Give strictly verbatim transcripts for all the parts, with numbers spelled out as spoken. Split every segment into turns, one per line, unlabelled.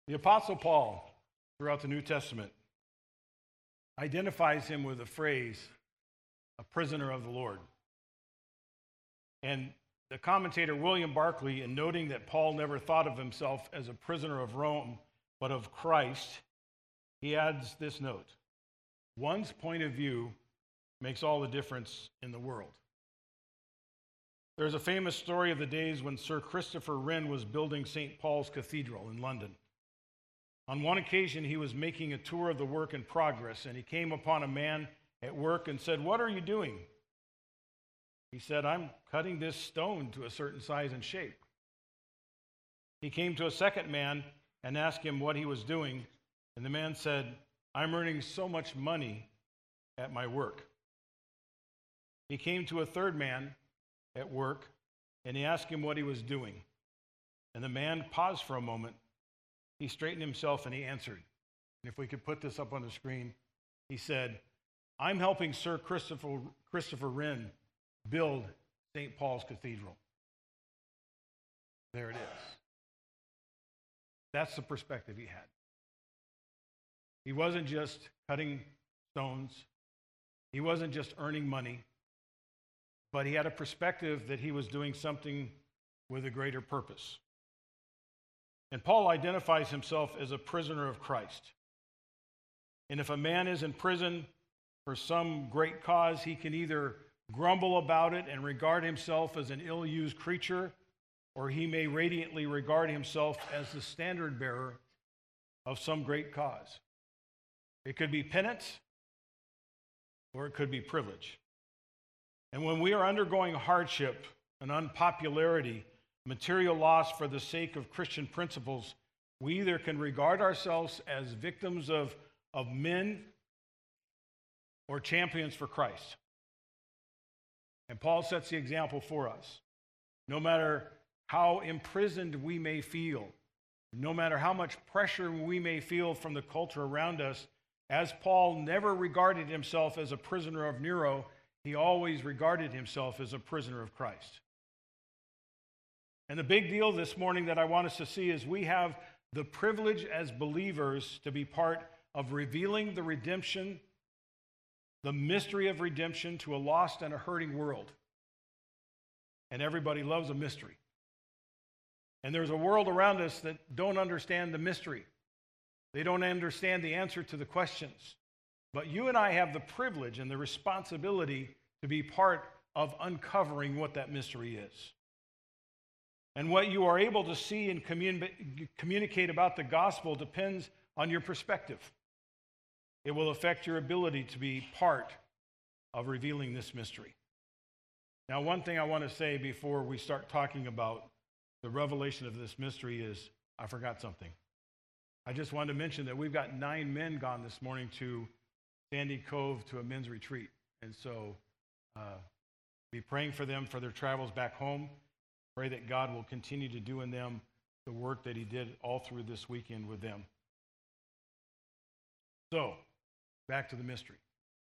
The Apostle Paul, throughout the New Testament, identifies him with the phrase, a prisoner of the Lord. And the commentator William Barclay, in noting that Paul never thought of himself as a prisoner of Rome, but of Christ, he adds this note: one's point of view makes all the difference in the world. There's a famous story of the days when Sir Christopher Wren was building Saint Paul's Cathedral in London. On one occasion, he was making a tour of the work in progress, and he came upon a man at work and said, "What are you doing?" He said, "I'm cutting this stone to a certain size and shape." He came to a second man and asked him what he was doing, and the man said, "I'm earning so much money at my work." He came to a third man at work, and he asked him what he was doing. And the man paused for a moment. He straightened himself and he answered. And if we could put this up on the screen, he said, "I'm helping Sir Christopher, Christopher Wren build Saint Paul's Cathedral." There it is. That's the perspective he had. He wasn't just cutting stones. He wasn't just earning money. But he had a perspective that he was doing something with a greater purpose. And Paul identifies himself as a prisoner of Christ. And if a man is in prison for some great cause, he can either grumble about it and regard himself as an ill-used creature, or he may radiantly regard himself as the standard bearer of some great cause. It could be penance, or it could be privilege. And when we are undergoing hardship and unpopularity, material loss for the sake of Christian principles, we either can regard ourselves as victims of, of men or champions for Christ. And Paul sets the example for us. No matter how imprisoned we may feel, no matter how much pressure we may feel from the culture around us, as Paul never regarded himself as a prisoner of Nero, he always regarded himself as a prisoner of Christ. And the big deal this morning that I want us to see is we have the privilege as believers to be part of revealing the redemption, the mystery of redemption to a lost and a hurting world. And everybody loves a mystery. And there's a world around us that don't understand the mystery. They don't understand the answer to the questions. But you and I have the privilege and the responsibility to be part of uncovering what that mystery is. And what you are able to see and commun- communicate about the gospel depends on your perspective. It will affect your ability to be part of revealing this mystery. Now, one thing I want to say before we start talking about the revelation of this mystery is I forgot something. I just wanted to mention that we've got nine men gone this morning to Sandy Cove to a men's retreat. And so uh, be praying for them for their travels back home. Pray that God will continue to do in them the work that he did all through this weekend with them. So, back to the mystery.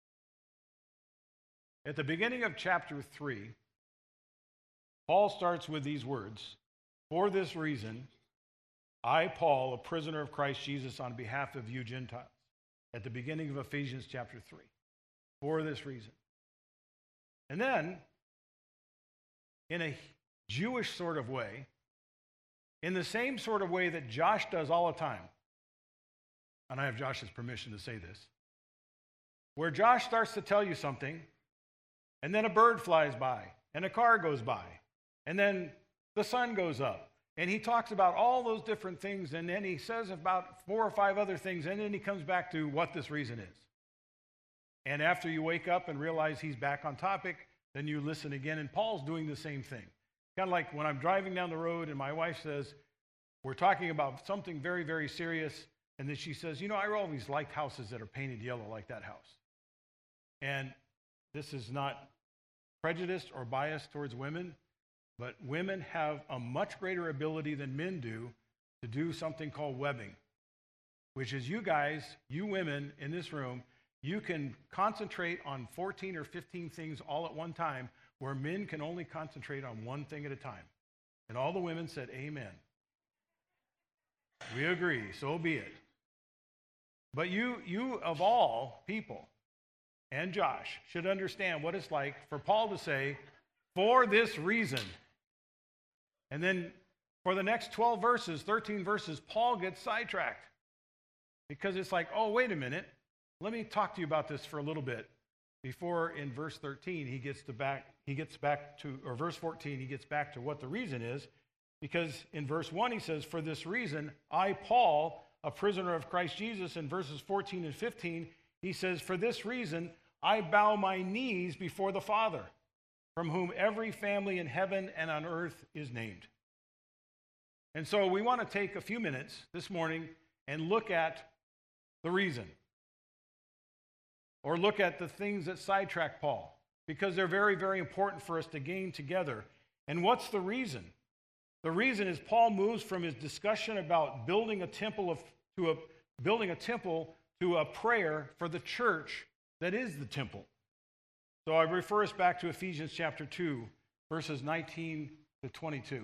At the beginning of chapter three, Paul starts with these words: "For this reason, I, Paul, a prisoner of Christ Jesus, on behalf of you Gentiles." At the beginning of Ephesians chapter three. For this reason. And then, in a Jewish sort of way, in the same sort of way that Josh does all the time, and I have Josh's permission to say this, where Josh starts to tell you something, and then a bird flies by, and a car goes by, and then the sun goes up, and he talks about all those different things, and then he says about four or five other things, and then he comes back to what this reason is. And after you wake up and realize he's back on topic, then you listen again, and Paul's doing the same thing. Kind of like when I'm driving down the road and my wife says, we're talking about something very, very serious, and then she says, you know, I always liked houses that are painted yellow like that house. And this is not prejudiced or biased towards women, but women have a much greater ability than men do to do something called webbing, which is you guys, you women in this room, you can concentrate on fourteen or fifteen things all at one time, where men can only concentrate on one thing at a time. And all the women said, amen. We agree. So be it. But you, you of all people, and Josh, should understand what it's like for Paul to say, for this reason. And then for the next twelve verses, thirteen verses, Paul gets sidetracked. Because it's like, oh, wait a minute. Let me talk to you about this for a little bit. Before in verse thirteen, he gets to back, he gets back to, or verse fourteen, he gets back to what the reason is. Because in verse one, he says, for this reason, I, Paul, a prisoner of Christ Jesus. In verses fourteen and fifteen, he says, for this reason, I bow my knees before the Father, from whom every family in heaven and on earth is named. And so we want to take a few minutes this morning and look at the reason. Or look at the things that sidetrack Paul, because they're very, very important for us to gain together. And what's the reason? The reason is Paul moves from his discussion about building a temple of, to a building a temple to a prayer for the church that is the temple. So I refer us back to Ephesians chapter two, verses nineteen to twenty-two.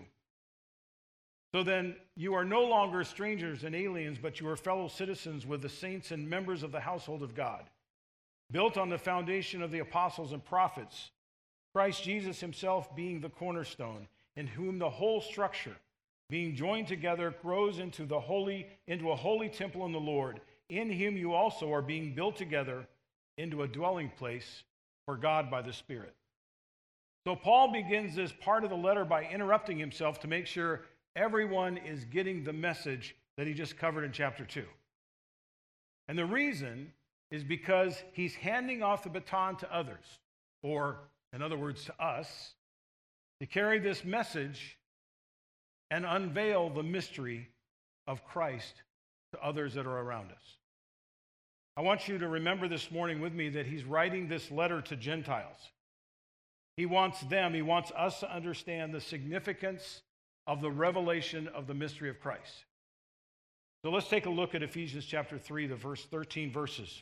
So then, you are no longer strangers and aliens, but you are fellow citizens with the saints and members of the household of God, built on the foundation of the apostles and prophets, Christ Jesus himself being the cornerstone, in whom the whole structure, being joined together, grows into the holy into a holy temple in the Lord. In him you also are being built together into a dwelling place for God by the Spirit. So Paul begins this part of the letter by interrupting himself to make sure everyone is getting the message that he just covered in chapter two. And the reason is because he's handing off the baton to others, or in other words, to us, to carry this message and unveil the mystery of Christ to others that are around us. I want you to remember this morning with me that he's writing this letter to Gentiles. He wants them, he wants us to understand the significance of the revelation of the mystery of Christ. So let's take a look at Ephesians chapter three, the verse thirteen verses.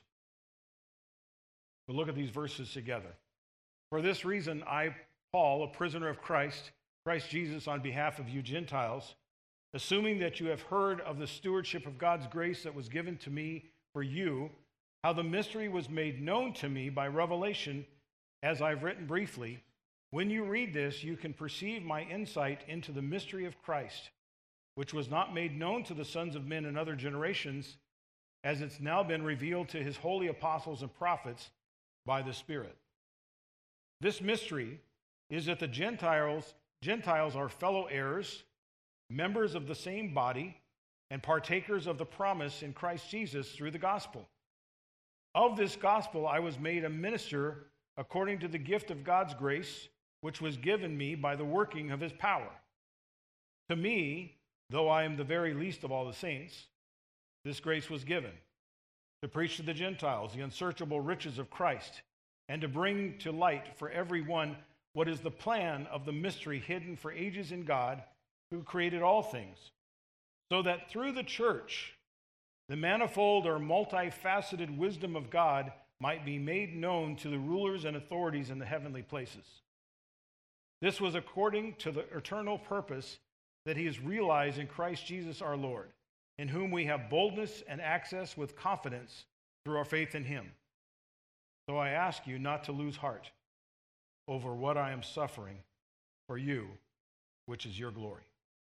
We'll look at these verses together. For this reason, I, Paul, a prisoner of Christ, Christ Jesus, on behalf of you Gentiles, assuming that you have heard of the stewardship of God's grace that was given to me for you, how the mystery was made known to me by revelation, as I've written briefly. When you read this, you can perceive my insight into the mystery of Christ, which was not made known to the sons of men in other generations, as it's now been revealed to his holy apostles and prophets by the Spirit. This mystery is that the Gentiles, Gentiles are fellow heirs, members of the same body, and partakers of the promise in Christ Jesus through the gospel. Of this gospel I was made a minister according to the gift of God's grace, which was given me by the working of his power. To me, though I am the very least of all the saints, this grace was given, to preach to the Gentiles the unsearchable riches of Christ, and to bring to light for everyone what is the plan of the mystery hidden for ages in God, who created all things, so that through the church, the manifold or multifaceted wisdom of God might be made known to the rulers and authorities in the heavenly places. This was according to the eternal purpose that he has realized in Christ Jesus our Lord, in whom we have boldness and access with confidence through our faith in him. So I ask you not to lose heart over what I am suffering for you, which is your glory.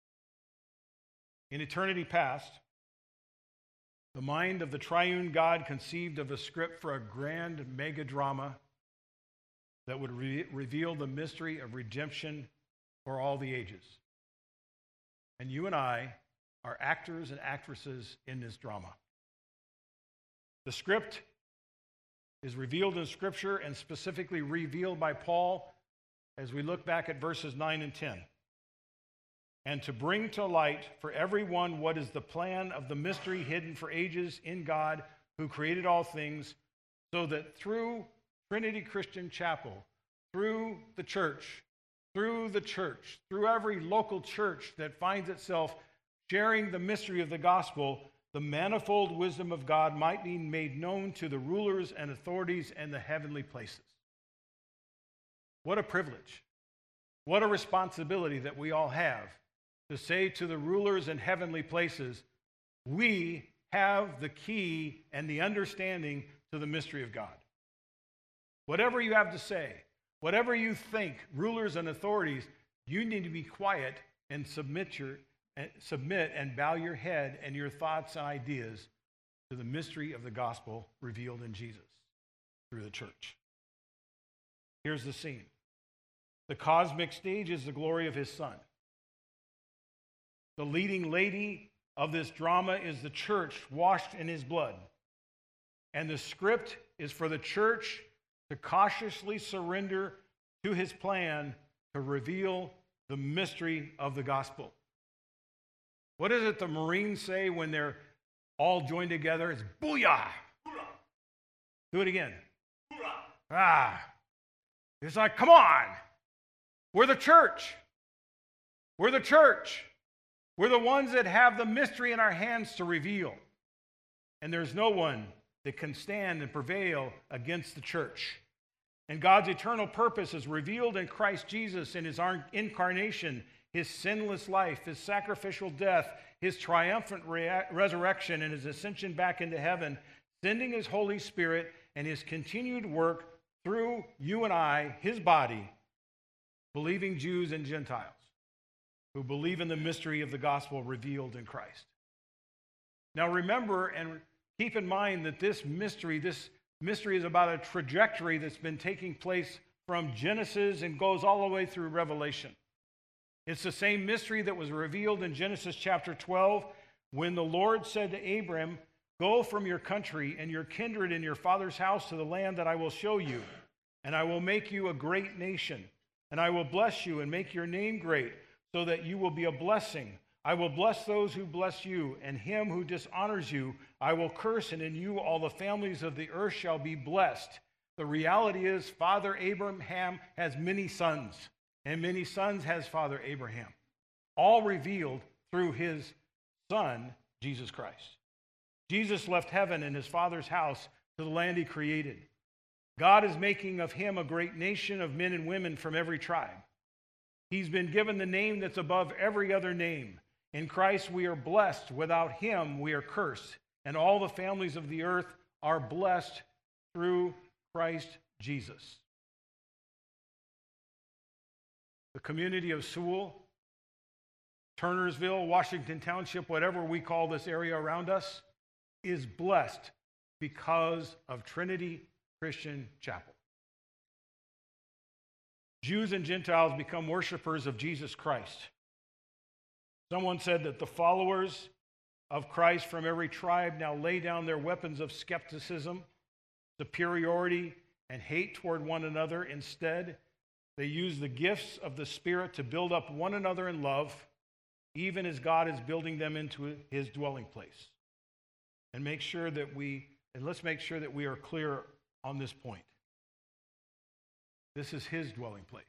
In eternity past, the mind of the triune God conceived of a script for a grand mega drama that would re- reveal the mystery of redemption for all the ages. And you and I are actors and actresses in this drama. The script is revealed in Scripture and specifically revealed by Paul as we look back at verses nine and ten. And to bring to light for everyone what is the plan of the mystery hidden for ages in God, who created all things, so that through Trinity Christian Chapel, through the church, through the church, through every local church that finds itself sharing the mystery of the gospel, the manifold wisdom of God might be made known to the rulers and authorities in the heavenly places. What a privilege. What a responsibility that we all have to say to the rulers in heavenly places, we have the key and the understanding to the mystery of God. Whatever you have to say, whatever you think, rulers and authorities, you need to be quiet and submit your submit and bow your head and your thoughts and ideas to the mystery of the gospel revealed in Jesus through the church. Here's the scene. The cosmic stage is the glory of his Son. The leading lady of this drama is the church washed in his blood. And the script is for the church to cautiously surrender to his plan to reveal the mystery of the gospel. What is it the Marines say when they're all joined together? It's booyah. Hoorah. Do it again. Hoorah. Ah. It's like, come on. We're the church. We're the church. We're the ones that have the mystery in our hands to reveal. And there's no one that can stand and prevail against the church. And God's eternal purpose is revealed in Christ Jesus in his incarnation, his sinless life, his sacrificial death, his triumphant re- resurrection, and his ascension back into heaven, sending his Holy Spirit and his continued work through you and I, his body, believing Jews and Gentiles who believe in the mystery of the gospel revealed in Christ. Now remember and keep in mind that this mystery, this mystery is about a trajectory that's been taking place from Genesis and goes all the way through Revelation. It's the same mystery that was revealed in Genesis chapter twelve when the Lord said to Abram, "Go from your country and your kindred and your father's house to the land that I will show you, and I will make you a great nation, and I will bless you and make your name great, so that you will be a blessing. I will bless those who bless you, and him who dishonors you I will curse, and in you all the families of the earth shall be blessed." The reality is, Father Abraham has many sons, and many sons has Father Abraham, all revealed through his Son, Jesus Christ. Jesus left heaven and his Father's house to the land he created. God is making of him a great nation of men and women from every tribe. He's been given the name that's above every other name. In Christ we are blessed. Without him we are cursed. And all the families of the earth are blessed through Christ Jesus. The community of Sewell, Turnersville, Washington Township, whatever we call this area around us, is blessed because of Trinity Christian Chapel. Jews and Gentiles become worshipers of Jesus Christ. Someone said that the followers of Christ from every tribe now lay down their weapons of skepticism, superiority, and hate toward one another. Instead, they use the gifts of the Spirit to build up one another in love, even as God is building them into his dwelling place. And make sure that we, and let's make sure that we are clear on this point. This is his dwelling place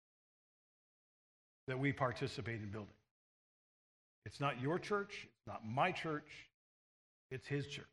that we participate in building. It's not your church, it's not my church, it's his church.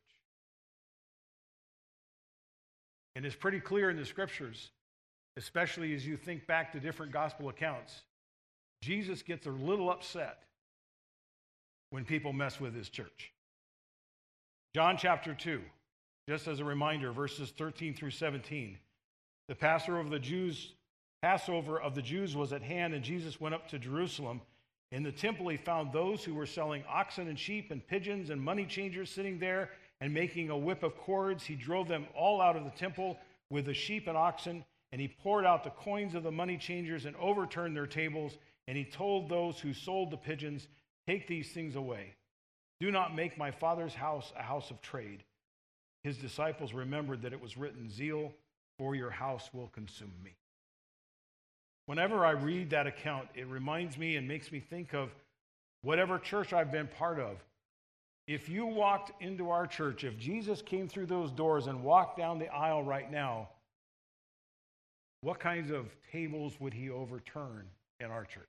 And it's pretty clear in the scriptures, especially as you think back to different gospel accounts, Jesus gets a little upset when people mess with his church. John chapter two, just as a reminder, verses thirteen through seventeen. The Passover of the Jews, Passover of the Jews was at hand, and Jesus went up to Jerusalem. In the temple he found those who were selling oxen and sheep and pigeons and money changers sitting there and making a whip of cords. He drove them all out of the temple with the sheep and oxen, and he poured out the coins of the money changers and overturned their tables. And he told those who sold the pigeons, "Take these things away. Do not make my Father's house a house of trade." His disciples remembered that it was written, "Zeal for your house will consume me." Whenever I read that account, it reminds me and makes me think of whatever church I've been part of. If you walked into our church, if Jesus came through those doors and walked down the aisle right now, what kinds of tables would he overturn in our church?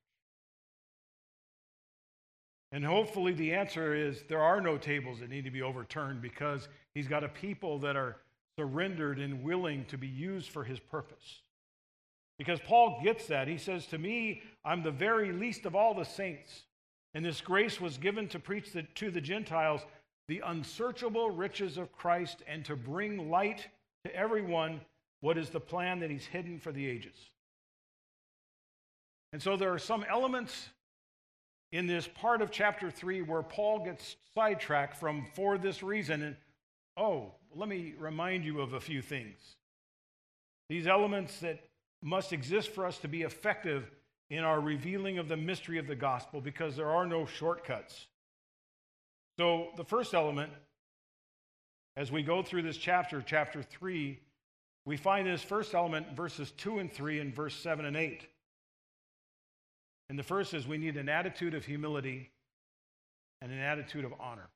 And hopefully the answer is there are no tables that need to be overturned, because he's got a people that are surrendered and willing to be used for his purpose. Because Paul gets that. He says, "To me, I'm the very least of all the saints, and this grace was given to preach the, to the Gentiles the unsearchable riches of Christ and to bring light to everyone what is the plan that he's hidden for the ages. And so there are some elements in this part of chapter three where Paul gets sidetracked from for this reason. And oh, let me remind you of a few things. These elements that must exist for us to be effective in our revealing of the mystery of the gospel, because there are no shortcuts. So the first element, as we go through this chapter, chapter three, we find this first element in verses two and three and verse seven and eight. And the first is we need an attitude of humility and an attitude of honor.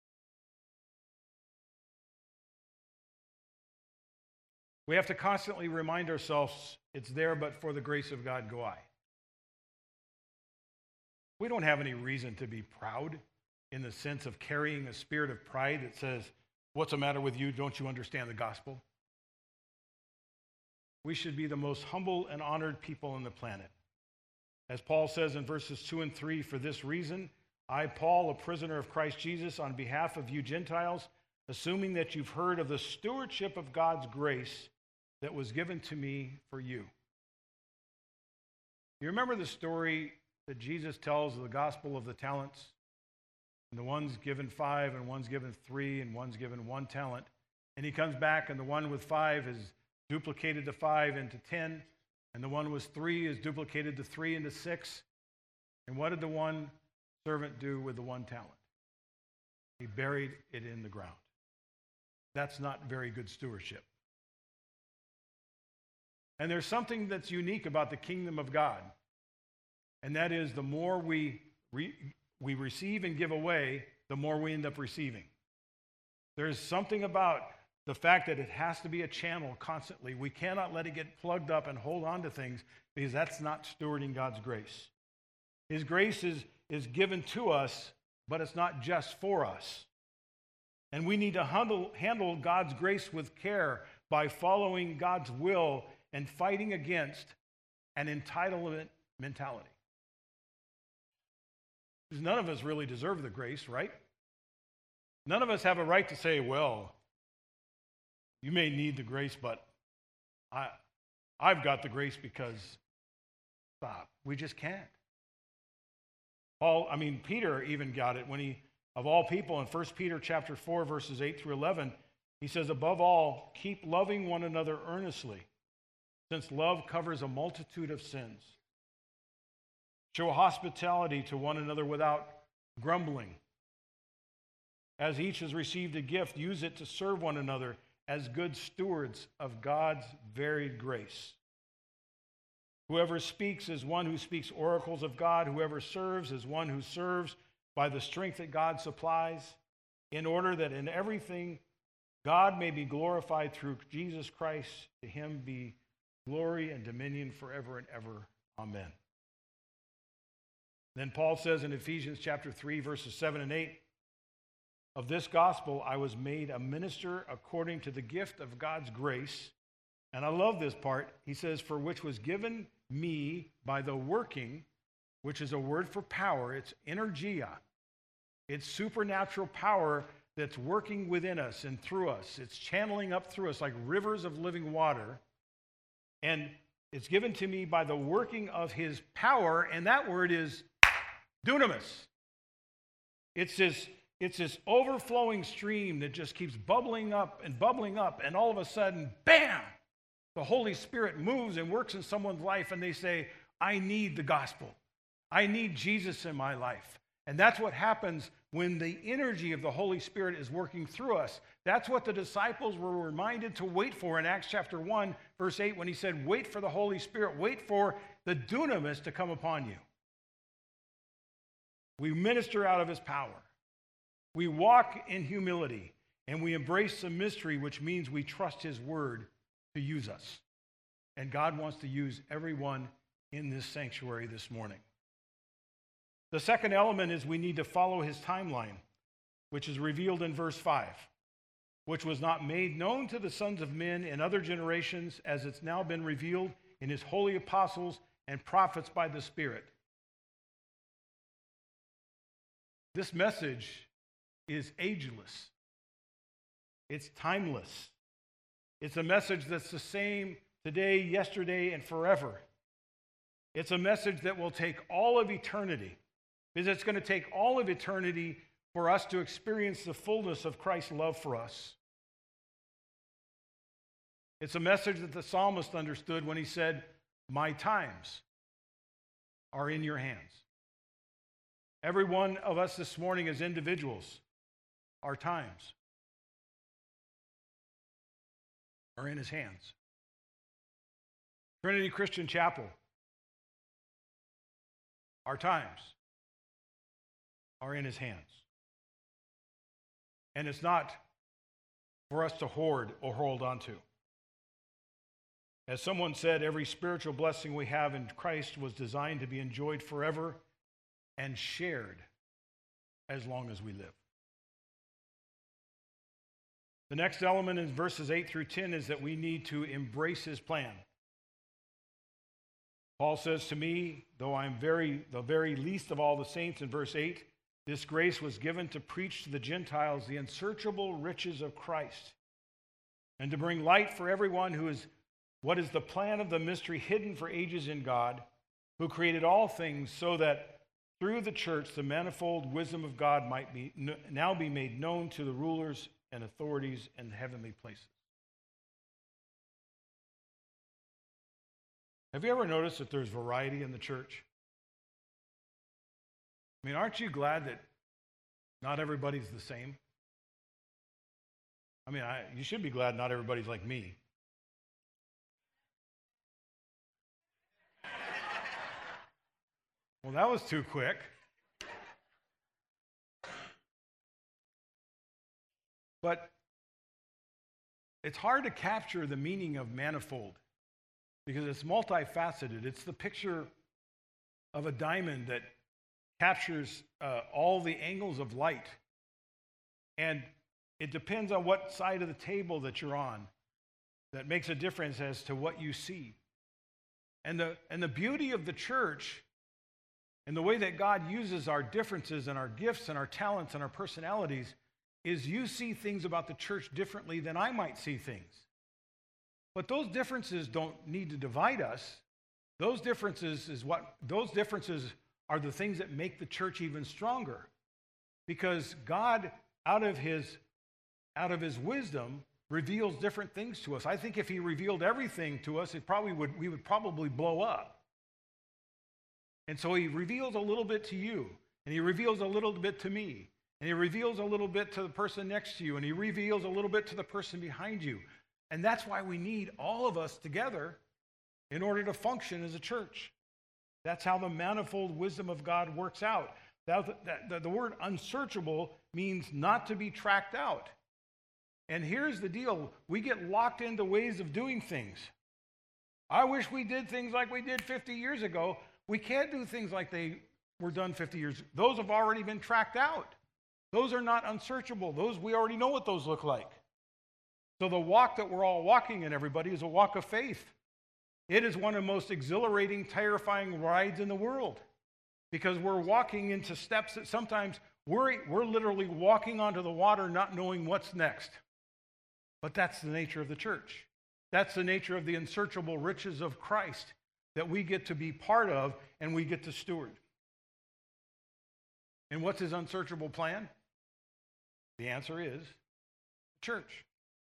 We have to constantly remind ourselves it's there, but for the grace of God go I. We don't have any reason to be proud in the sense of carrying a spirit of pride that says, what's the matter with you? Don't you understand the gospel? We should be the most humble and honored people on the planet. As Paul says in verses two and three, for this reason, I, Paul, a prisoner of Christ Jesus, on behalf of you Gentiles, assuming that you've heard of the stewardship of God's grace that was given to me for you. You remember the story that Jesus tells of the gospel of the talents? And the one's given five, and one's given three, and one's given one talent. And he comes back, and the one with five has duplicated the five into ten. And the one was three is duplicated the three into six. And what did the one servant do with the one talent? He buried it in the ground. That's not very good stewardship. And there's something that's unique about the kingdom of God. And that is the more we, re- we receive and give away, the more we end up receiving. There's something about the fact that it has to be a channel constantly. We cannot let it get plugged up and hold on to things, because that's not stewarding God's grace. His grace is, is given to us, but it's not just for us. And we need to handle, handle God's grace with care by following God's will and fighting against an entitlement mentality. Because none of us really deserve the grace, right? None of us have a right to say, well, you may need the grace, but I, I've got the grace because, stop. We just can't. Paul, I mean, Peter even got it when he, of all people, in First Peter chapter four, verses eight through eleven, he says, above all, keep loving one another earnestly, since love covers a multitude of sins. Show hospitality to one another without grumbling. As each has received a gift, use it to serve one another as good stewards of God's varied grace. Whoever speaks is one who speaks oracles of God. Whoever serves is one who serves by the strength that God supplies, in order that in everything God may be glorified through Jesus Christ. To him be glory and dominion forever and ever. Amen. Then Paul says in Ephesians chapter three, verses seven and eight, of this gospel I was made a minister according to the gift of God's grace. And I love this part. He says, for which was given me by the working, which is a word for power. It's energia. It's supernatural power that's working within us and through us. It's channeling up through us like rivers of living water. And it's given to me by the working of his power. And that word is dunamis. It's this It's this overflowing stream that just keeps bubbling up and bubbling up, and all of a sudden, bam, the Holy Spirit moves and works in someone's life, and they say, I need the gospel. I need Jesus in my life. And that's what happens when the energy of the Holy Spirit is working through us. That's what the disciples were reminded to wait for in Acts chapter one, verse eight, when he said, wait for the Holy Spirit, wait for the dunamis to come upon you. We minister out of his power. We walk in humility, and we embrace the mystery, which means we trust his word to use us. And God wants to use everyone in this sanctuary this morning. The second element is we need to follow his timeline, which is revealed in verse five, which was not made known to the sons of men in other generations, as it's now been revealed in his holy apostles and prophets by the Spirit. This message is ageless. It's timeless. It's a message that's the same today, yesterday, and forever. It's a message that will take all of eternity, because it's going to take all of eternity for us to experience the fullness of Christ's love for us. It's a message that the psalmist understood when he said, "My times are in your hands." Every one of us this morning as individuals, our times are in his hands. Trinity Christian Chapel, our times are in his hands. And it's not for us to hoard or hold on to. As someone said, every spiritual blessing we have in Christ was designed to be enjoyed forever and shared as long as we live. The next element in verses eight through ten is that we need to embrace his plan. Paul says to me, though I'm very the very least of all the saints, in verse eight, this grace was given to preach to the Gentiles the unsearchable riches of Christ, and to bring light for everyone who is what is the plan of the mystery hidden for ages in God, who created all things so that through the church the manifold wisdom of God might be now be made known to the rulers and authorities in heavenly places. Have you ever noticed that there's variety in the church? I mean, aren't you glad that not everybody's the same? I mean, I, you should be glad not everybody's like me. Well, that was too quick. But it's hard to capture the meaning of manifold because it's multifaceted. It's the picture of a diamond that captures uh, all the angles of light. And it depends on what side of the table that you're on that makes a difference as to what you see. And the, and the beauty of the church and the way that God uses our differences and our gifts and our talents and our personalities is you see things about the church differently than I might see things. But those differences don't need to divide us. Those differences is what those differences are the things that make the church even stronger. Because God, out of his out of his wisdom, reveals different things to us. I think if he revealed everything to us, it probably would we would probably blow up. And so he reveals a little bit to you, and he reveals a little bit to me, and he reveals a little bit to the person next to you, and he reveals a little bit to the person behind you. And that's why we need all of us together in order to function as a church. That's how the manifold wisdom of God works out. That, that, that, the word unsearchable means not to be tracked out. And here's the deal. We get locked into ways of doing things. I wish we did things like we did fifty years ago. We can't do things like they were done fifty years ago. Those have already been tracked out. Those are not unsearchable. Those, we already know what those look like. So the walk that we're all walking in, everybody, is a walk of faith. It is one of the most exhilarating, terrifying rides in the world because we're walking into steps that sometimes we're, we're literally walking onto the water not knowing what's next. But that's the nature of the church. That's the nature of the unsearchable riches of Christ that we get to be part of and we get to steward. And what's his unsearchable plan? The answer is church.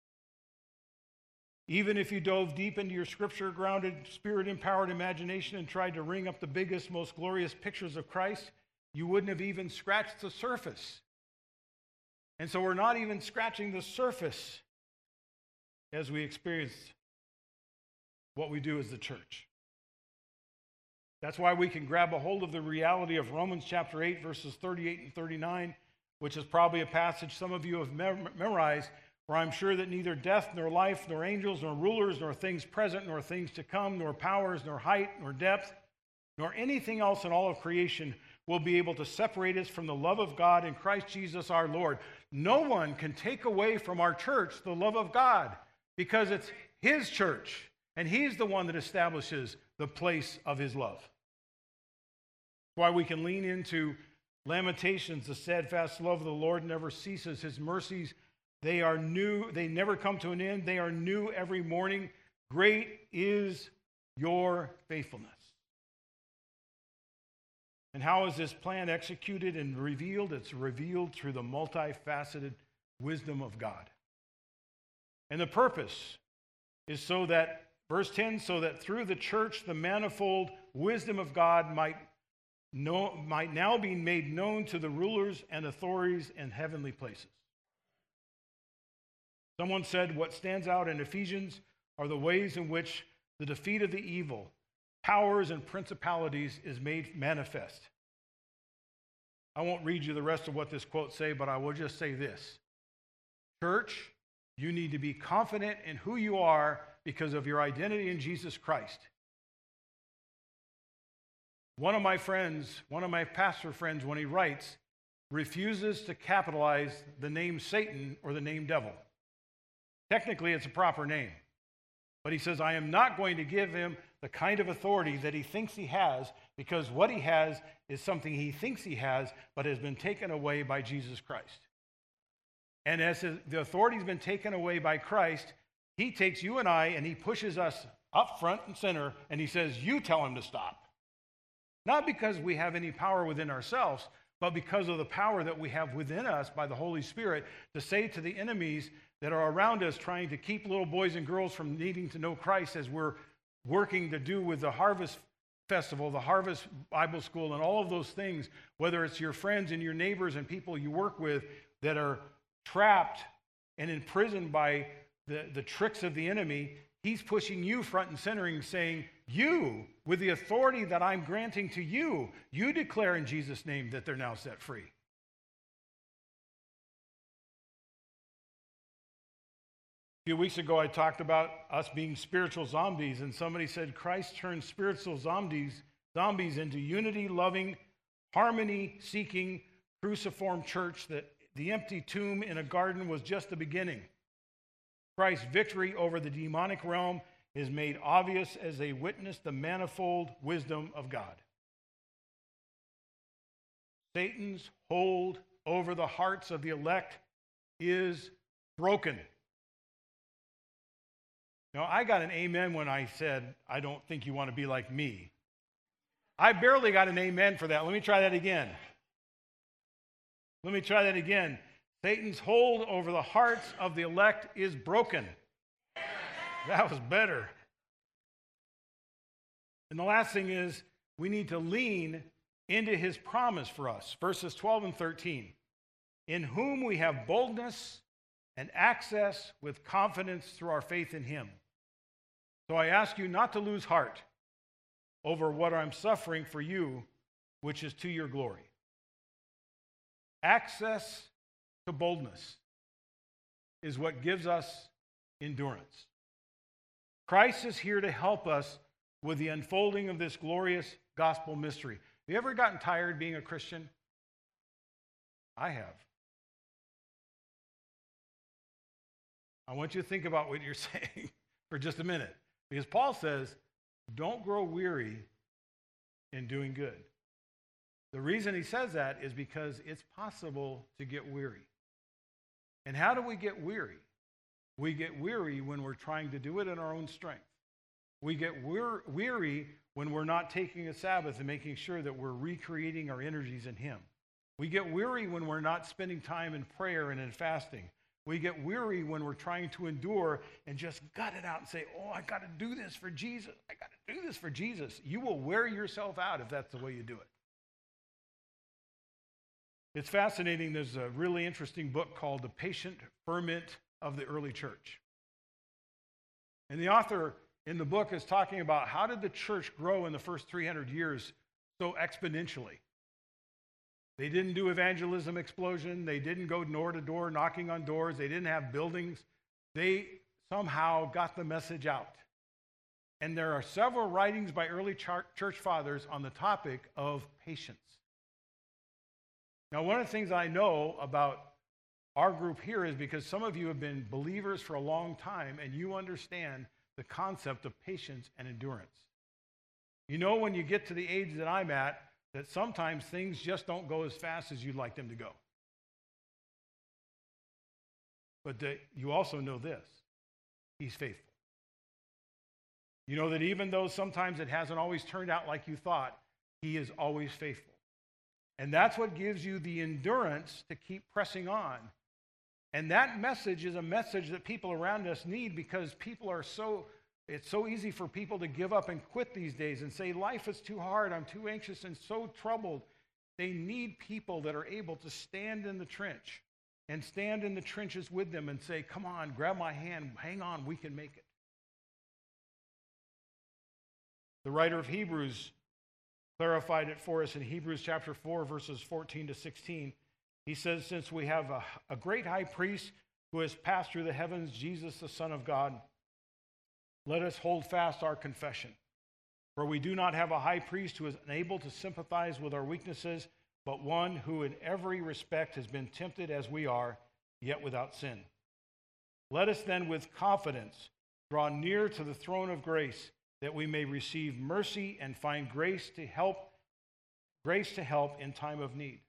Even if you dove deep into your scripture-grounded, spirit-empowered imagination and tried to ring up the biggest, most glorious pictures of Christ, you wouldn't have even scratched the surface. And so we're not even scratching the surface as we experience what we do as the church. That's why we can grab a hold of the reality of Romans chapter eight, verses thirty-eight and thirty-nine, which is probably a passage some of you have memorized, for I'm sure that neither death, nor life, nor angels, nor rulers, nor things present, nor things to come, nor powers, nor height, nor depth, nor anything else in all of creation will be able to separate us from the love of God in Christ Jesus our Lord. No one can take away from our church the love of God because it's his church, and he's the one that establishes the place of his love. Why we can lean into Lamentations, the steadfast love of the Lord never ceases. His mercies, they are new. They never come to an end. They are new every morning. Great is your faithfulness. And how is this plan executed and revealed? It's revealed through the multifaceted wisdom of God. And the purpose is so that, verse ten, so that through the church the manifold wisdom of God might know, might now be made known to the rulers and authorities in heavenly places. Someone said what stands out in Ephesians are the ways in which the defeat of the evil, powers and principalities is made manifest. I won't read you the rest of what this quote say, but I will just say this. Church, you need to be confident in who you are because of your identity in Jesus Christ. One of my friends, one of my pastor friends, when he writes, refuses to capitalize the name Satan or the name devil. Technically, it's a proper name. But he says, I am not going to give him the kind of authority that he thinks he has, because what he has is something he thinks he has, but has been taken away by Jesus Christ. And as his, the authority has been taken away by Christ, he takes you and I and he pushes us up front and center, and he says, you tell him to stop. Not because we have any power within ourselves, but because of the power that we have within us by the Holy Spirit to say to the enemies that are around us trying to keep little boys and girls from needing to know Christ, as we're working to do with the Harvest Festival, the Harvest Bible School, and all of those things, whether it's your friends and your neighbors and people you work with that are trapped and imprisoned by the, the tricks of the enemy, he's pushing you front and centering, saying, you, with the authority that I'm granting to you, you declare in Jesus' name that they're now set free. A few weeks ago, I talked about us being spiritual zombies, and somebody said Christ turned spiritual zombies, zombies into unity-loving, harmony-seeking, cruciform church, that the empty tomb in a garden was just the beginning. Christ's victory over the demonic realm is made obvious as they witness the manifold wisdom of God. Satan's hold over the hearts of the elect is broken. Now, I got an amen when I said, I don't think you want to be like me. I barely got an amen for that. Let me try that again. Let me try that again. Satan's hold over the hearts of the elect is broken. That was better. And the last thing is, we need to lean into his promise for us. Verses twelve and thirteen. In whom we have boldness and access with confidence through our faith in him. So I ask you not to lose heart over what I'm suffering for you, which is to your glory. Access to boldness is what gives us endurance. Christ is here to help us with the unfolding of this glorious gospel mystery. Have you ever gotten tired being a Christian? I have. I want you to think about what you're saying for just a minute. Because Paul says, don't grow weary in doing good. The reason he says that is because it's possible to get weary. And how do we get weary? We get weary when we're trying to do it in our own strength. We get weir- weary when we're not taking a Sabbath and making sure that we're recreating our energies in him. We get weary when we're not spending time in prayer and in fasting. We get weary when we're trying to endure and just gut it out and say, oh, I got to do this for Jesus. I got to do this for Jesus. You will wear yourself out if that's the way you do it. It's fascinating. There's a really interesting book called The Patient Ferment of the Early Church. And the author in the book is talking about how did the church grow in the first three hundred years so exponentially. They didn't do evangelism explosion. They didn't go door to door knocking on doors. They didn't have buildings. They somehow got the message out. And there are several writings by early church fathers on the topic of patience. Now, one of the things I know about our group here is because some of you have been believers for a long time and you understand the concept of patience and endurance. You know, when you get to the age that I'm at, that sometimes things just don't go as fast as you'd like them to go. But that you also know this, he's faithful. You know that even though sometimes it hasn't always turned out like you thought, he is always faithful. And that's what gives you the endurance to keep pressing on. And that message is a message that people around us need, because people are so, it's so easy for people to give up and quit these days and say, life is too hard, I'm too anxious and so troubled. They need people that are able to stand in the trench and stand in the trenches with them and say, come on, grab my hand, hang on, we can make it. The writer of Hebrews clarified it for us in Hebrews chapter four, verses fourteen to sixteen. He says, since we have a, a great high priest who has passed through the heavens, Jesus, the Son of God, let us hold fast our confession. For we do not have a high priest who is unable to sympathize with our weaknesses, but one who in every respect has been tempted as we are, yet without sin. Let us then with confidence draw near to the throne of grace, that we may receive mercy and find grace to help, grace to help in time of need.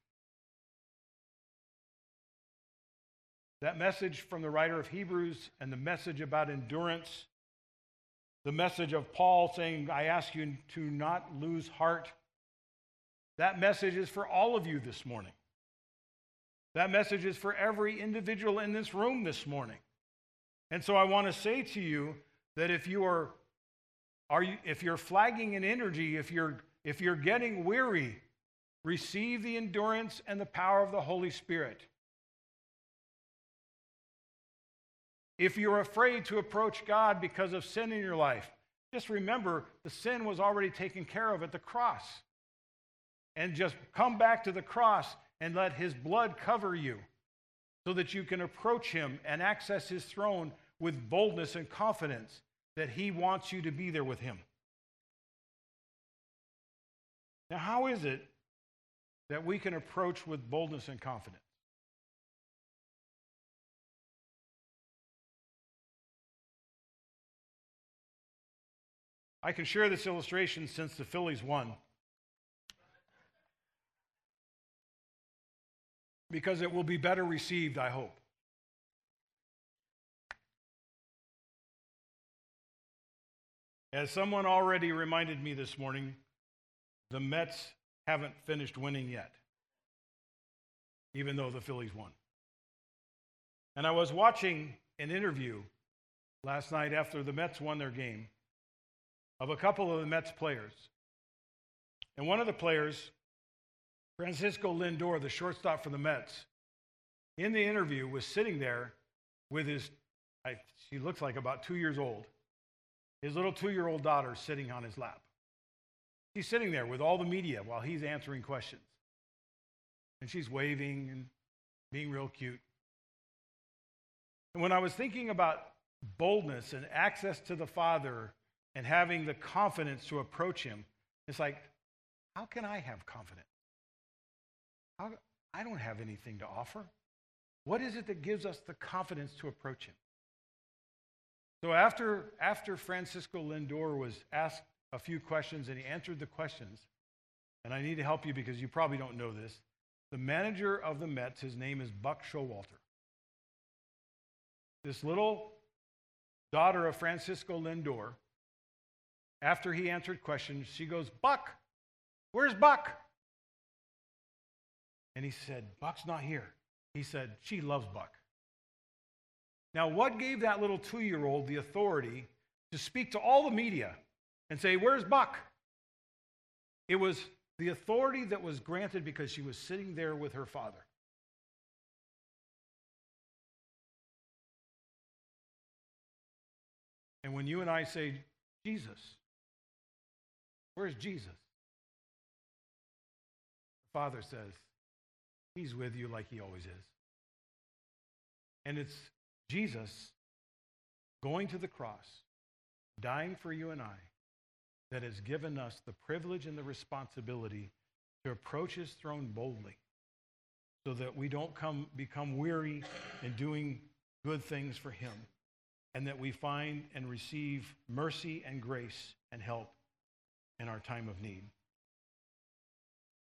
That message from the writer of Hebrews and the message about endurance, the message of Paul saying, I ask you to not lose heart, that message is for all of you this morning. That message is for every individual in this room this morning. And so I want to say to you that if you are, are you, if you're flagging in energy, if you're, if you're getting weary, receive the endurance and the power of the Holy Spirit. If you're afraid to approach God because of sin in your life, just remember the sin was already taken care of at the cross. And just come back to the cross and let his blood cover you so that you can approach him and access his throne with boldness and confidence that he wants you to be there with him. Now, how is it that we can approach with boldness and confidence? I can share this illustration since the Phillies won, because it will be better received, I hope. As someone already reminded me this morning, the Mets haven't finished winning yet, even though the Phillies won. And I was watching an interview last night after the Mets won their game of a couple of the Mets players. And one of the players, Francisco Lindor, the shortstop for the Mets, in the interview was sitting there with his, I, she looks like about two years old, his little two-year-old daughter sitting on his lap. She's sitting there with all the media while he's answering questions. And she's waving and being real cute. And when I was thinking about boldness and access to the Father and having the confidence to approach him, it's like, how can I have confidence? How, I don't have anything to offer. What is it that gives us the confidence to approach him? So after, after Francisco Lindor was asked a few questions and he answered the questions, and I need to help you because you probably don't know this, the manager of the Mets, his name is Buck Showalter. This little daughter of Francisco Lindor, after he answered questions, she goes, Buck, where's Buck? And he said, Buck's not here. He said, she loves Buck. Now, what gave that little two-year-old the authority to speak to all the media and say, where's Buck? It was the authority that was granted because she was sitting there with her father. And when you and I say, Jesus, where's Jesus? The Father says, he's with you like he always is. And it's Jesus going to the cross, dying for you and I, that has given us the privilege and the responsibility to approach his throne boldly so that we don't come, become weary in doing good things for him, and that we find and receive mercy and grace and help in our time of need.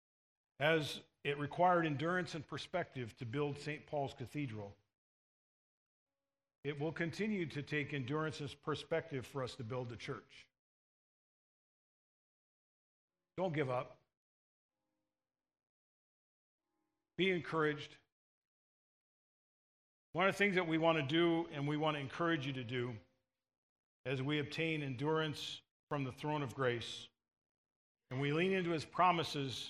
as it required endurance and perspective to build Saint Paul's Cathedral, it will continue to take endurance and perspective for us to build the church. Don't give up. Be encouraged. One of the things that we want to do and we want to encourage you to do as we obtain endurance from the throne of grace and we lean into his promises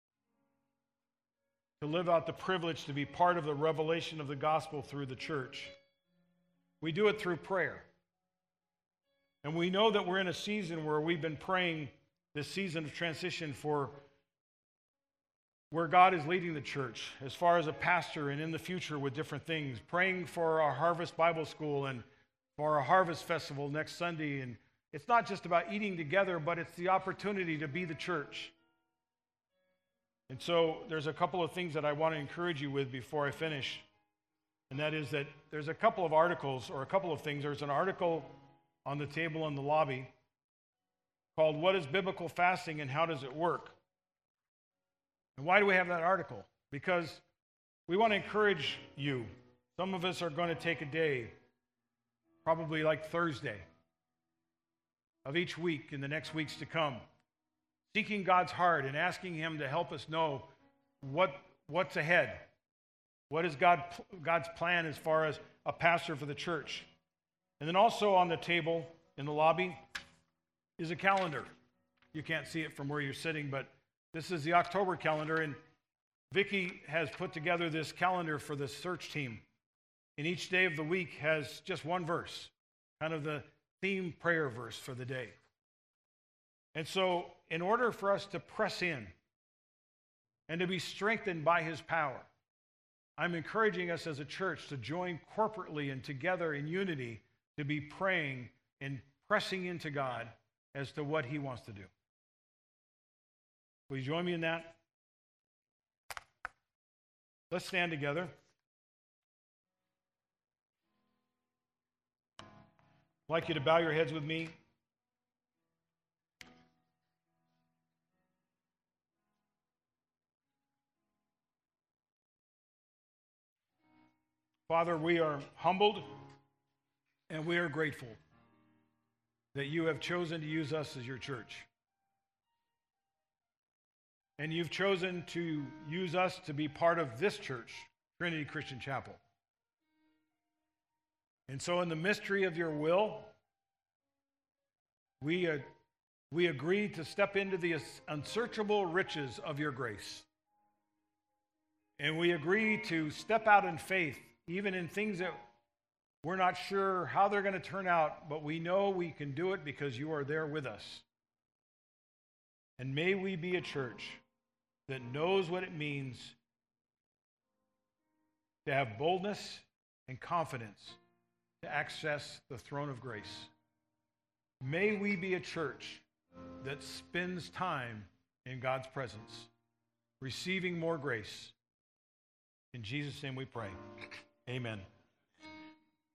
to live out the privilege to be part of the revelation of the gospel through the church, we do it through prayer. And we know that we're in a season where we've been praying this season of transition for where God is leading the church as far as a pastor and in the future with different things, praying for our Harvest Bible School and for our Harvest Festival next Sunday. And it's not just about eating together, but it's the opportunity to be the church. And so there's a couple of things that I want to encourage you with before I finish. And that is that there's a couple of articles or a couple of things. There's an article on the table in the lobby called What is Biblical Fasting and How Does It Work? And why do we have that article? Because we want to encourage you. Some of us are going to take a day, probably like Thursday, of each week in the next weeks to come, seeking God's heart and asking him to help us know what, what's ahead. What is God, God's plan as far as a pastor for the church? And then also on the table in the lobby is a calendar. You can't see it from where you're sitting, but this is the October calendar, and Vicki has put together this calendar for the search team. And each day of the week has just one verse, kind of the theme prayer verse for the day. And so in order for us to press in and to be strengthened by his power, I'm encouraging us as a church to join corporately and together in unity to be praying and pressing into God as to what he wants to do. Will you join me in that? Let's stand together. I'd like you to bow your heads with me. Father, we are humbled and we are grateful that you have chosen to use us as your church. And you've chosen to use us to be part of this church, Trinity Christian Chapel. And so in the mystery of your will, we, uh, we agree to step into the unsearchable riches of your grace. And we agree to step out in faith, even in things that we're not sure how they're going to turn out, but we know we can do it because you are there with us. And may we be a church that knows what it means to have boldness and confidence to access the throne of grace. May we be a church that spends time in God's presence, receiving more grace. In Jesus' name we pray. Amen.